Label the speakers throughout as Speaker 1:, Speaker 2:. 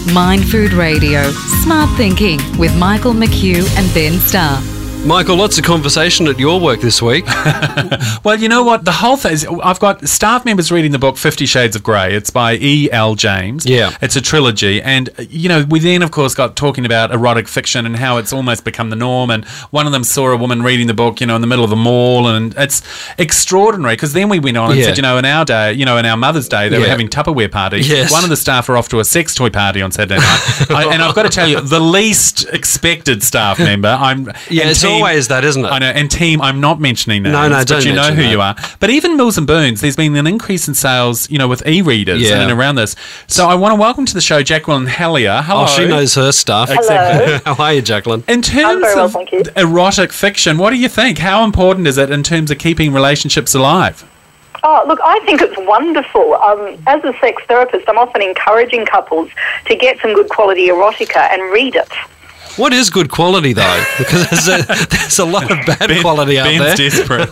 Speaker 1: Mind Food Radio, Smart Thinking with Michael McHugh and Ben Starr.
Speaker 2: Michael, lots of conversation at your work this week.
Speaker 3: Well, you know what? The whole thing is, I've got staff members reading the book 50 Shades of Grey. It's by E.L. James.
Speaker 2: Yeah.
Speaker 3: It's a trilogy. And, you know, we then, of course, got talking about erotic fiction and how it's almost become the norm. And one of them saw a woman reading the book, you know, in the middle of the mall. And it's extraordinary because then we went on and said, you know, in our day, you know, in our Mother's Day, they were having Tupperware parties.
Speaker 2: Yes.
Speaker 3: One of the staff are off to a sex toy party on Saturday night. And I've got to tell you, the least expected staff member,
Speaker 2: It's always that, isn't it?
Speaker 3: I know, and team, I'm not mentioning names,
Speaker 2: No,
Speaker 3: but
Speaker 2: don't
Speaker 3: you know
Speaker 2: mention
Speaker 3: who
Speaker 2: that.
Speaker 3: you are. But even Mills and Boons, there's been an increase in sales, you know, with e-readers
Speaker 2: Yeah.
Speaker 3: and around this. So I want to welcome to the show Jacqueline Hellier. Hello.
Speaker 2: Oh, she knows her stuff.
Speaker 4: Hello.
Speaker 2: How are you, Jacqueline?
Speaker 3: In terms
Speaker 4: very well,
Speaker 3: of
Speaker 4: thank you.
Speaker 3: erotic fiction, what do you think? How important is it in terms of keeping relationships alive?
Speaker 4: Oh, look, I think it's wonderful. As a sex therapist, I'm often encouraging couples to get some good quality erotica and read it.
Speaker 2: What is good quality, though? Because there's a lot of bad quality out
Speaker 3: Ben's
Speaker 2: there.
Speaker 3: desperate.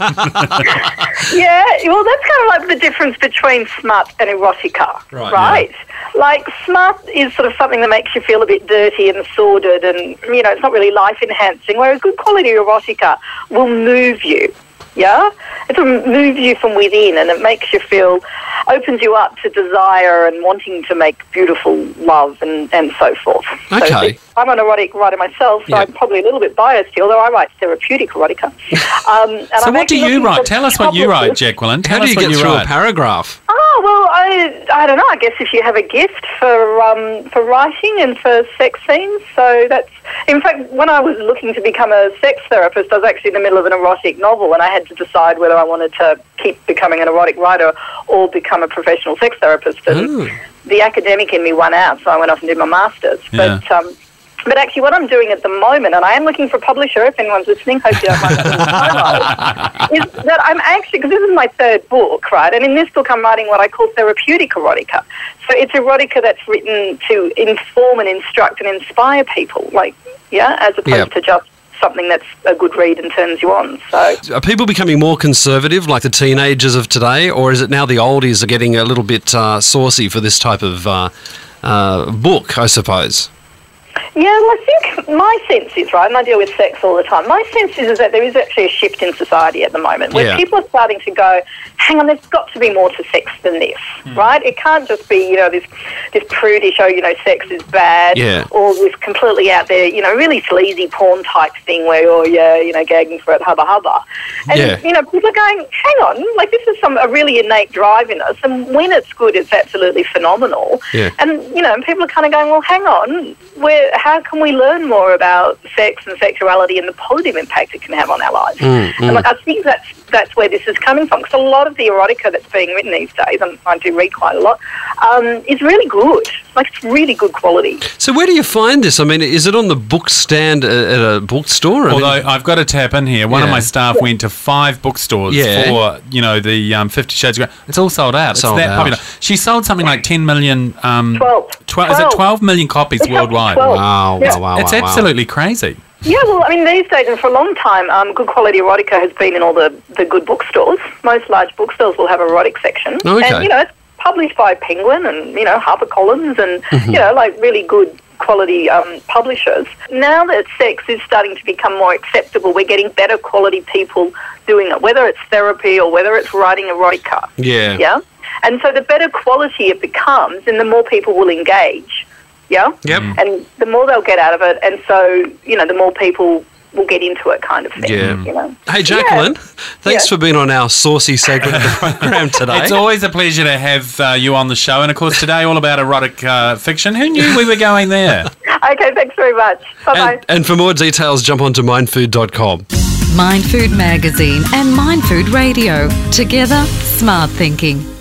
Speaker 4: Yeah, well, that's kind of like the difference between smut and erotica,
Speaker 2: Right,
Speaker 4: Like, smut is sort of something that makes you feel a bit dirty and sordid and, you know, it's not really life-enhancing, whereas good quality erotica will move you, yeah? It will move you from within and it makes you feel, opens you up to desire and wanting to make beautiful love and so forth.
Speaker 2: Okay.
Speaker 4: So I'm an erotic writer myself, so
Speaker 2: Yeah.
Speaker 4: I'm probably a little bit biased here, although I write therapeutic erotica. And
Speaker 3: So
Speaker 4: I'm
Speaker 3: what do
Speaker 4: actually
Speaker 3: you
Speaker 4: looking
Speaker 3: write?
Speaker 4: for
Speaker 3: Tell us what you
Speaker 4: couples-
Speaker 3: write, Jacqueline. Tell
Speaker 2: How do
Speaker 3: us
Speaker 2: you
Speaker 3: what
Speaker 2: get
Speaker 3: you
Speaker 2: through
Speaker 3: write.
Speaker 2: a paragraph?
Speaker 4: Oh, well, I don't know. I guess if you have a gift for writing and for sex scenes. So that's, in fact, when I was looking to become a sex therapist, I was actually in the middle of an erotic novel and I had to decide whether I wanted to keep becoming an erotic writer or become a professional sex therapist. And the academic in me won out, so I went off and did my master's.
Speaker 3: Yeah.
Speaker 4: But actually what I'm doing at the moment, and I am looking for a publisher, if anyone's listening, hope you don't mind that, is that I'm actually, because this is my third book, right, and in this book I'm writing what I call therapeutic erotica. So it's erotica that's written to inform and instruct and inspire people, like, as opposed to just something that's a good read and turns you on. So
Speaker 2: Are people becoming more conservative, like the teenagers of today, or is it now the oldies are getting a little bit saucy for this type of book, I suppose?
Speaker 4: yeah, well, I think my sense is, right, and I deal with sex all the time, my sense is that there is actually a shift in society at the moment where people are starting to go, hang on, there's got to be more to sex than this, right? It can't just be, you know, this prudish, oh, you know, sex is bad, or this completely out there, you know, really sleazy porn type thing where you're, you know, gagging for it, hubba hubba. And, you know, people are going, hang on, like this is a really innate drive in us, and when it's good, it's absolutely phenomenal.
Speaker 2: Yeah.
Speaker 4: And, you know, people are kind of going, well, hang on, how can we learn more about sex and sexuality and the positive impact it can have on our lives? And like, I think that's where this is coming from, because a lot of the erotica that's being written these days, and I do read quite a lot, is really good. Like, it's really good quality.
Speaker 2: So where do you find this? I mean, is it on the book stand at a bookstore?
Speaker 3: Although I've got to tap in here. One of my staff went to 5 bookstores for, you know, the 50 Shades of Grey. It's all sold out. It's that popular. She sold something like 10 million...
Speaker 4: 12.
Speaker 3: Is it 12 million copies
Speaker 4: It's up to
Speaker 3: worldwide?
Speaker 4: 12.
Speaker 2: Wow,
Speaker 4: Yeah.
Speaker 2: wow.
Speaker 3: It's absolutely crazy.
Speaker 4: Yeah, well, I mean, these days and for a long time, good quality erotica has been in all the good bookstores. Most large bookstores will have an erotic section.
Speaker 2: Okay.
Speaker 4: And, you know, it's published by Penguin and, you know, HarperCollins and, you know, like really good quality publishers. Now that sex is starting to become more acceptable, we're getting better quality people doing it, whether it's therapy or whether it's writing erotica.
Speaker 2: Yeah.
Speaker 4: Yeah? And so the better quality it becomes, and the more people will engage. Yeah?
Speaker 2: Yep.
Speaker 4: And the more they'll get out of it, and so, you know, the more people will get into it kind of thing.
Speaker 2: Yeah.
Speaker 4: You know?
Speaker 2: Hey, Jacqueline, thanks for being on our saucy segment of the program today.
Speaker 3: It's always a pleasure to have you on the show. And, of course, today all about erotic fiction. Who knew we were going there?
Speaker 4: Okay, thanks very much. Bye-bye.
Speaker 2: And for more details, jump onto mindfood.com.
Speaker 1: Mind Food Magazine and Mind Food Radio. Together, smart thinking.